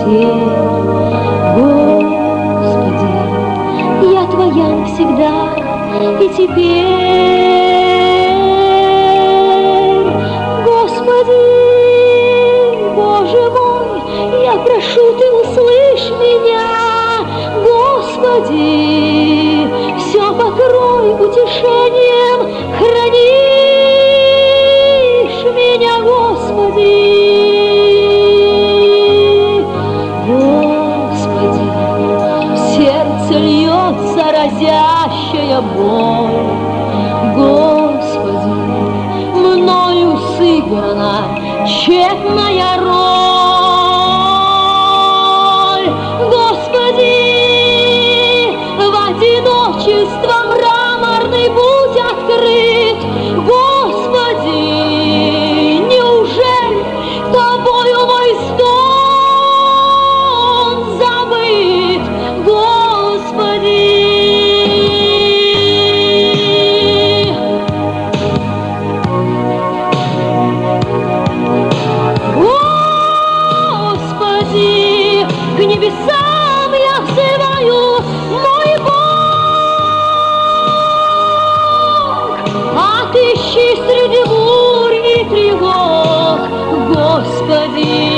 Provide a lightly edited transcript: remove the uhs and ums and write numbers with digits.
темноте. Господи, я Твоя навсегда и теперь. Господи, Боже мой, я прошу, Ты услышь меня. Господи, все покрой утешением, хранишь меня, Господи. Господи, в сердце льется разящая боль. Господи, мною сыграна тщетная роль. Господи, в одиночество мраморный путь открыт. Господи, неужели Тобою мой стон забыт? Господи, Господи, к небесам я взываю, мой Бог, отыщи среди бурь и тревог, Господи.